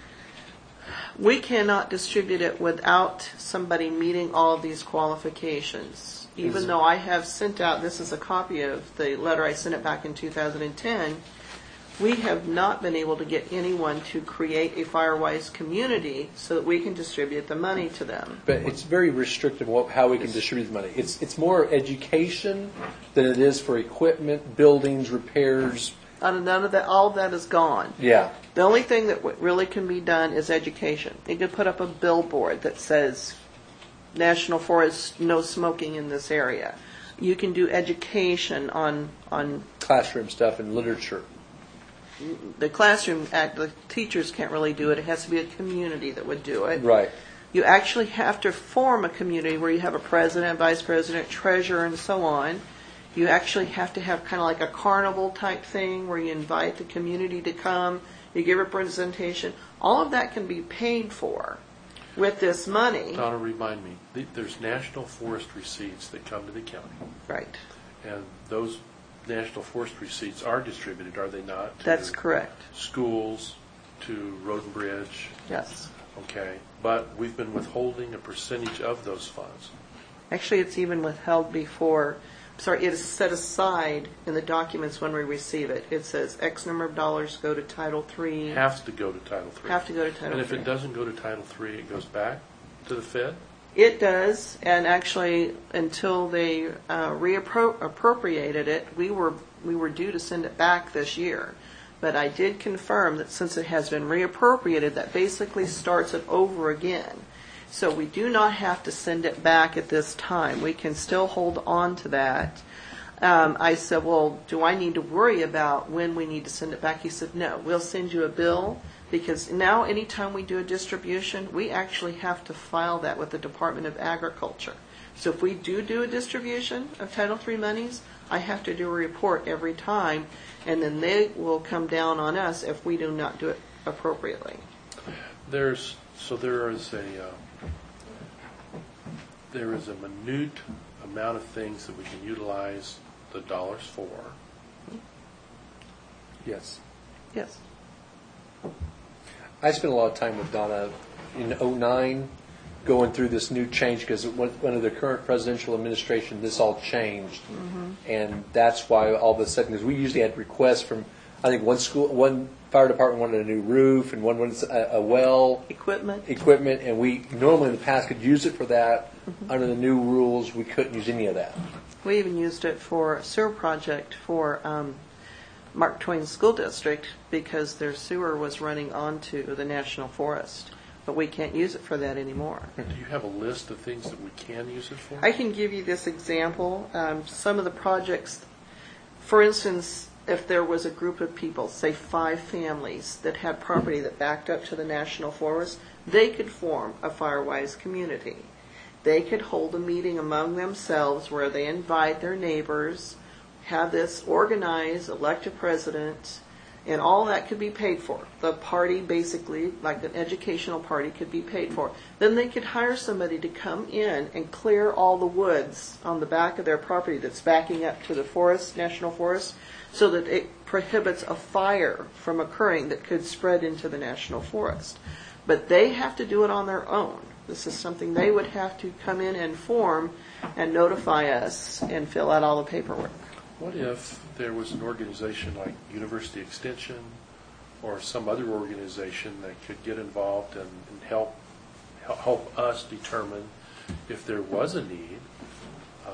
We cannot distribute it without somebody meeting all of these qualifications. Even though I have sent out, this is a copy of the letter I sent it back in two thousand ten, we have not been able to get anyone to create a Firewise community so that we can distribute the money to them. But it's very restrictive what, how we can distribute the money. It's, it's more education than it is for equipment, buildings, repairs. And none of that, all of that is gone. Yeah. The only thing that w- really can be done is education. You could put up a billboard that says, National Forest, no smoking in this area. You can do education on, on Classroom stuff and literature. the classroom act. The teachers can't really do it. It has to be a community that would do it. Right. You actually have to form a community where you have a president, vice president, treasurer, and so on. You actually have to have kind of like a carnival type thing where you invite the community to come, you give a presentation. All of that can be paid for with this money. Donna, remind me, th- there's national forest receipts that come to the county, Right. and those national forest receipts are distributed, are they not? to That's correct. Schools, to Road and Bridge, Yes. okay, but we've been withholding a percentage of those funds. Actually, it's even withheld before, sorry, it is set aside in the documents when we receive it. It says X number of dollars go to Title three. Has to go to Title Three. Have to go to Title And if three. it doesn't go to Title Three, it goes back to the Fed? It does, and actually, until they uh, reappropriated it, we were we were due to send it back this year. But I did confirm that since it has been reappropriated, that basically starts it over again. So we do not have to send it back at this time. We can still hold on to that. Um, I said, well, do I need to worry about when we need to send it back? He said, no, we'll send you a bill, because now anytime we do a distribution, we actually have to file that with the Department of Agriculture. So if we do do a distribution of Title three monies, I have to do a report every time, and then they will come down on us if we do not do it appropriately. There's, so there is a, uh, there is a minute amount of things that we can utilize the dollars for. Yes. Yes. I spent a lot of time with Donna in oh nine going through this new change because under the current presidential administration, this all changed. Mm-hmm. And that's why all of a sudden, because we usually had requests from, I think one school, one fire department wanted a new roof and one wanted a, a well. Equipment. Equipment. And we normally in the past could use it for that. Mm-hmm. Under the new rules, we couldn't use any of that. We even used it for a sewer project for um, Mark Twain School District because their sewer was running onto the National Forest. But we can't use it for that anymore. Do you have a list of things that we can use it for? I can give you this example. Um, some of the projects, for instance, if there was a group of people, say five families, that had property that backed up to the National Forest, they could form a Firewise community. They could hold a meeting among themselves where they invite their neighbors, have this organized, elect a president, and all that could be paid for. The party, basically, like an educational party, could be paid for. Then they could hire somebody to come in and clear all the woods on the back of their property that's backing up to the forest, National Forest, so that it prohibits a fire from occurring that could spread into the National Forest. But they have to do it on their own. This is something they would have to come in and form and notify us and fill out all the paperwork. What if there was an organization like University Extension or some other organization that could get involved and, and help help us determine if there was a need? Uh,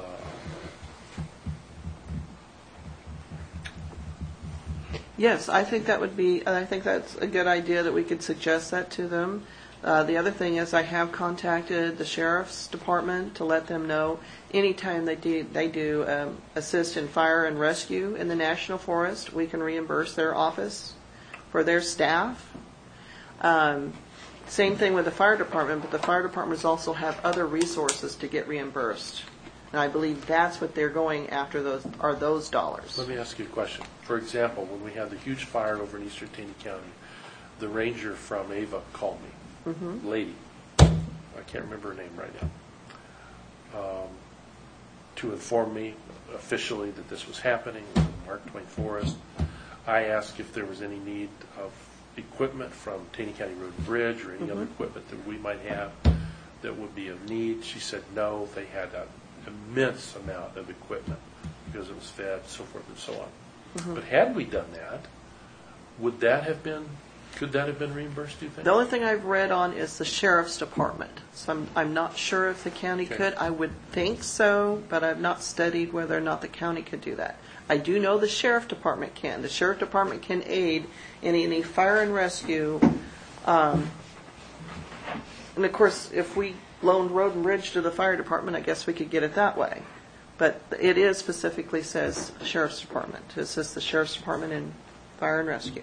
yes, I think that would be. I think that's a good idea that we could suggest that to them. Uh, the other thing is I have contacted the Sheriff's Department to let them know anytime they do, they do um, assist in fire and rescue in the National Forest, we can reimburse their office for their staff. Um, same thing with the fire department, but the fire departments also have other resources to get reimbursed. And I believe that's what they're going after, those are those dollars. Let me ask you a question. For example, when we had the huge fire over in Eastern Taney County, the ranger from Ava called me. Mm-hmm. Lady, I can't remember her name right now, um, to inform me officially that this was happening in Mark Twain Forest. I asked if there was any need of equipment from Taney County Road and Bridge or any mm-hmm. other equipment that we might have that would be of need. She said no, they had an immense amount of equipment because it was fed, so forth and so on. Mm-hmm. But had we done that, would that have been Could that have been reimbursed, do you think? The only thing I've read on is the Sheriff's Department. So I'm, I'm not sure if the county okay. could. I would think so, but I've not studied whether or not the county could do that. I do know the Sheriff Department can. The Sheriff Department can aid in any fire and rescue. Um, and, of course, if we loaned Road and Bridge to the fire department, I guess we could get it that way. But it is specifically says Sheriff's Department. It says the Sheriff's Department in fire and rescue.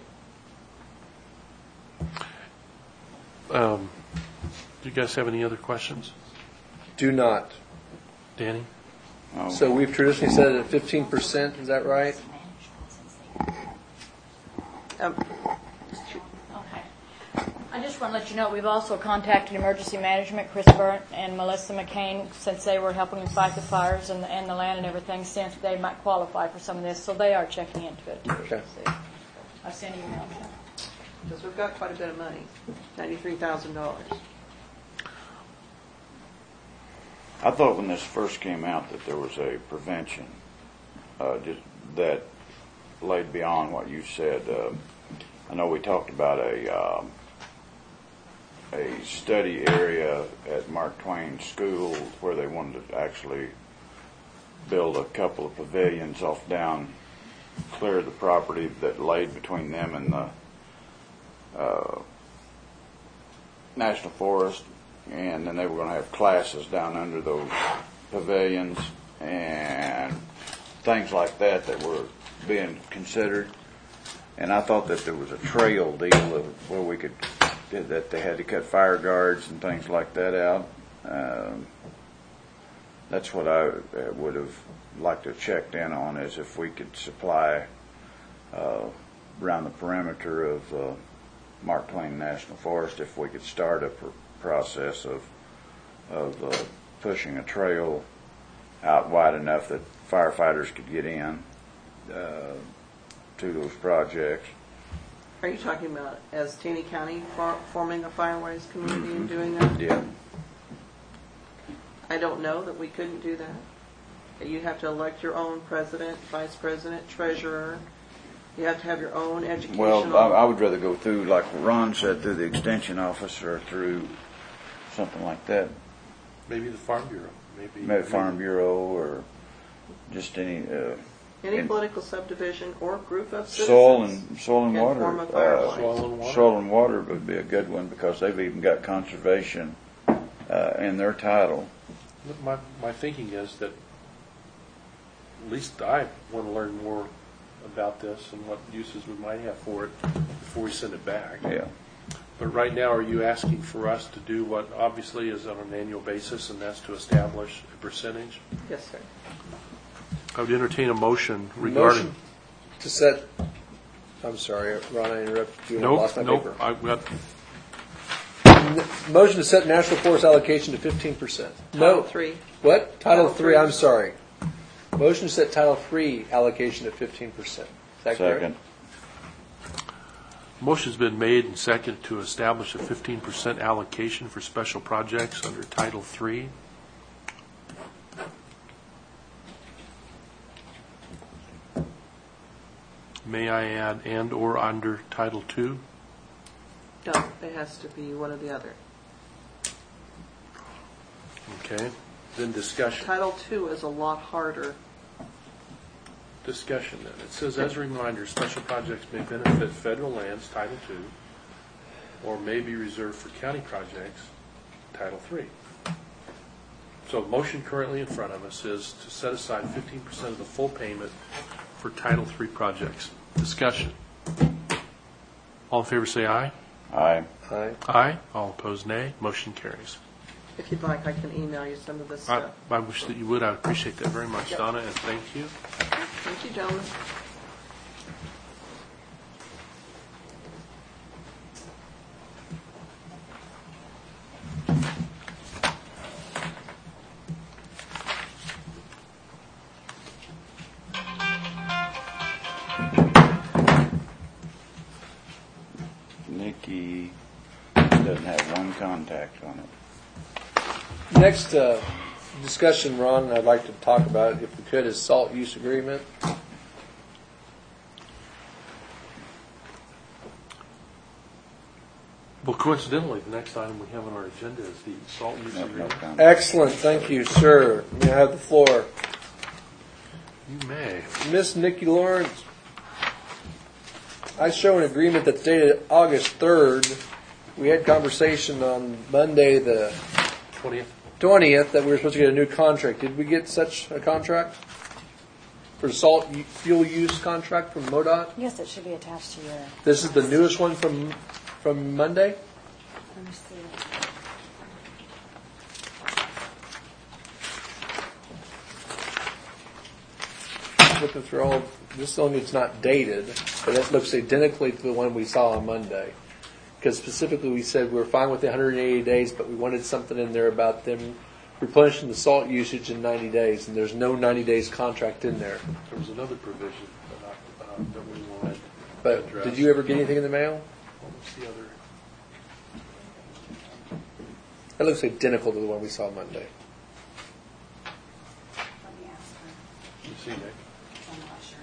Um, do you guys have any other questions? Do not. Danny? Oh. So we've traditionally said it at fifteen percent, is that right? Um, Okay. I just want to let you know, we've also contacted Emergency Management, Chris Burnt and Melissa McCain, since they were helping fight the fires and the, and the land and everything, since they might qualify for some of this, so they are checking into it. Okay. So I sent emails. Because we've got quite a bit of money, ninety-three thousand dollars. I thought when this first came out that there was a prevention uh, just that laid beyond what you said. Uh, I know we talked about a um, a study area at Mark Twain School where they wanted to actually build a couple of pavilions off down, clear the property that laid between them and the uh, National Forest. And then they were going to have classes down under those pavilions and things like that that were being considered. And I thought that there was a trail deal of where we could, that they had to cut fire guards and things like that out. Um, that's what I would have liked to have checked in on, is if we could supply uh, around the perimeter of uh, Mark Twain National Forest, if we could start a pr- process of of uh, pushing a trail out wide enough that firefighters could get in uh, to those projects. Are you talking about as Taney County for, forming a Firewise community and doing that? Yeah. I don't know that we couldn't do that. You have to elect your own president, vice president, treasurer. You have to have your own educational. Well, I, I would rather go through, like Ron said, through the extension office or through something like that. Maybe the Farm Bureau, maybe. Maybe Farm Bureau or just any. Uh, Any in- political subdivision or group of citizens. Soil and soil and can water. form a uh, Firewise. Soil and water. Soil and water would be a good one because they've even got conservation uh, in their title. My, my thinking is that at least I want to learn more about this and what uses we might have for it before we send it back. Yeah. But right now, are you asking for us to do what obviously is on an annual basis, and that's to establish a percentage? Yes, sir. I would entertain a motion regarding. Motion to set, I'm sorry, Ron, I interrupted you. and I Nope, lost my nope, paper. I've got, N- Motion to set National Forest allocation to fifteen percent. Title No. three. What? Title Title three, three. I'm sorry. Motion to set Title three allocation to fifteen percent. Is that correct? Second. motion's been made and seconded to establish a fifteen percent allocation for special projects under Title three. May I add and/or under Title two? No, it has to be one or the other. Okay, then discussion. Title two is a lot harder. Discussion then. It says, as a reminder, special projects may benefit federal lands, Title two, or may be reserved for county projects, Title three. So motion currently in front of us is to set aside fifteen percent of the full payment for Title three projects. Discussion. All in favor say aye. Aye. Aye. Aye. All opposed nay. Motion carries. If you'd like, I can email you some of this I, stuff. I wish that you would. I appreciate that very much, Yep. Donna, and thank you. Thank you, gentlemen. Nikki doesn't have one contact on it. Next uh, discussion, Ron, I'd like to talk about, if we could, is salt use agreement. Well, coincidentally, the next item we have on our agenda is the salt use No, no agreement. contact. Excellent, thank you, sir. May I have the floor? You may. Miss Nikki Lawrence, I show an agreement that's dated August third. We had conversation on Monday, the twentieth. twentieth, that we were supposed to get a new contract. Did we get such a contract? For the salt u- fuel use contract from MoDOT? Yes, it should be attached to your, This is the newest one from, from Monday? let me see. Looking through all, this only, it's not dated, but it looks identically to the one we saw on Monday. Because specifically, we said we were fine with the one hundred eighty days, but we wanted something in there about them replenishing the salt usage in ninety days, and there's no ninety days contract in there. There was another provision that, I, uh, that we wanted. But addressed. did you ever get anything in the mail? What was the other? That looks identical to the one we saw Monday. Let me ask her. You see, Nick? I'm not sure.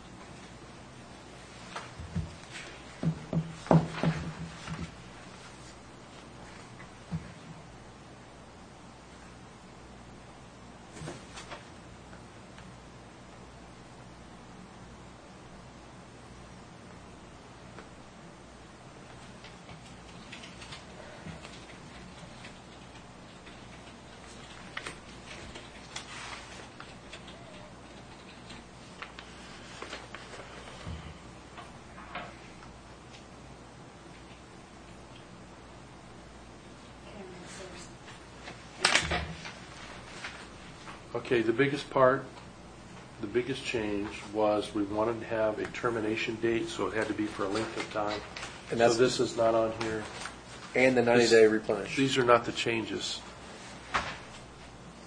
Okay, the biggest part, the biggest change was we wanted to have a termination date, so it had to be for a length of time. And So that's- this is not on here. And the ninety day replenish. These are not the changes.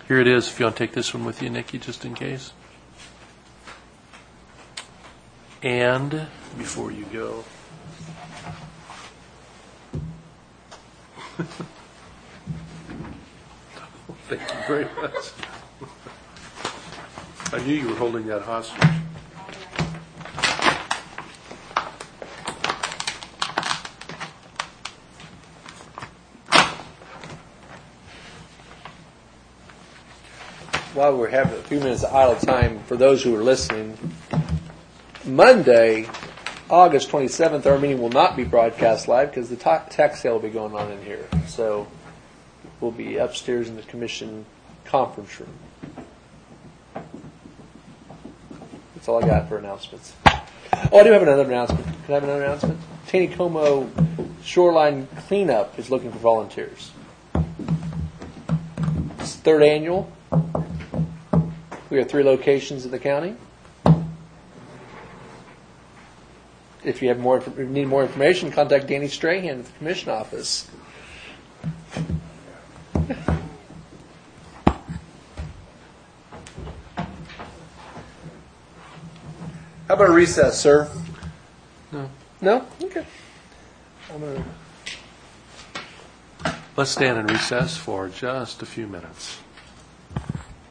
Here it is, if you want to take this one with you, Nikki, just in case. And before you go, thank you very much. I knew you were holding that hostage. While we're having a few minutes of idle time, for those who are listening, Monday, August twenty-seventh, our meeting will not be broadcast live because the ta- tax sale will be going on in here. So we'll be upstairs in the commission conference room. That's all I got for announcements. Oh, I do have another announcement. Can I have another announcement? Taneycomo Shoreline Cleanup is looking for volunteers. It's third annual. We have three locations in the county. If you have more, need more information, contact Danny Strahan at the commission office. How about a recess, sir? No. No? Okay. I'm gonna... Let's stand in recess for just a few minutes.